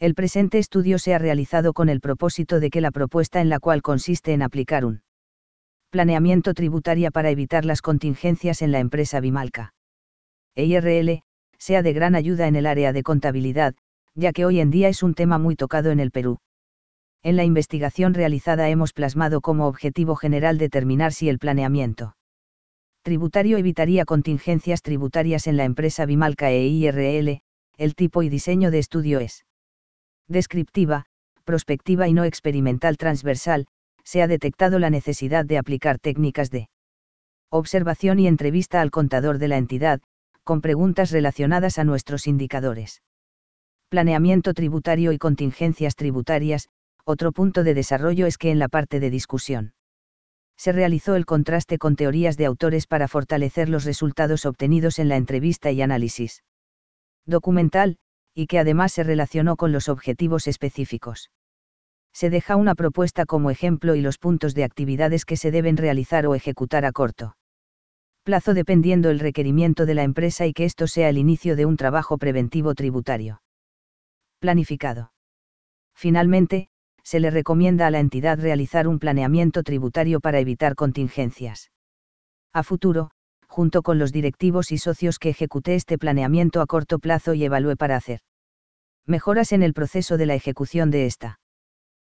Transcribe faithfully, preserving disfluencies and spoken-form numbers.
El presente estudio se ha realizado con el propósito de que la propuesta en la cual consiste en aplicar un planeamiento tributario para evitar las contingencias en la empresa Bimalca E I R L, sea de gran ayuda en el área de contabilidad, ya que hoy en día es un tema muy tocado en el Perú. En la investigación realizada hemos plasmado como objetivo general determinar si el planeamiento tributario evitaría contingencias tributarias en la empresa Bimalca E I R L. El tipo y diseño de estudio es descriptiva, prospectiva y no experimental transversal. Se ha detectado la necesidad de aplicar técnicas de observación y entrevista al contador de la entidad, con preguntas relacionadas a nuestros indicadores. Planeamiento tributario y contingencias tributarias. Otro punto de desarrollo es que en la parte de discusión se realizó el contraste con teorías de autores para fortalecer los resultados obtenidos en la entrevista y análisis documental, y que además se relacionó con los objetivos específicos. Se deja una propuesta como ejemplo y los puntos de actividades que se deben realizar o ejecutar a corto plazo dependiendo el requerimiento de la empresa y que esto sea el inicio de un trabajo preventivo tributario planificado. Finalmente, se le recomienda a la entidad realizar un planeamiento tributario para evitar contingencias a futuro, junto con los directivos y socios que ejecute este planeamiento a corto plazo y evalúe para hacer mejoras en el proceso de la ejecución de esta.